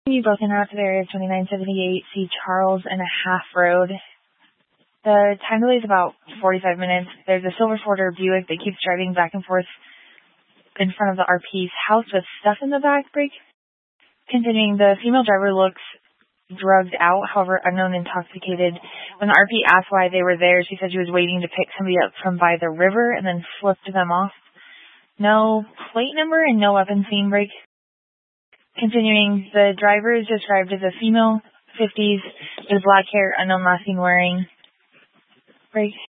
You both en route to the area of 2978 C. Charles and a half road. The time delay is about 45 minutes. There's a silver Ford or Buick that keeps driving back and forth in front of the RP's house with stuff in the back brake. Continuing, the female driver looks drugged out, however, unknown, intoxicated. When the RP asked why they were there, she said she was waiting to pick somebody up from by the river and then flipped them off. No plate number and no weapon seen brake. Continuing, the driver is described as a female, 50s, with black hair, unknown last seen wearing brake.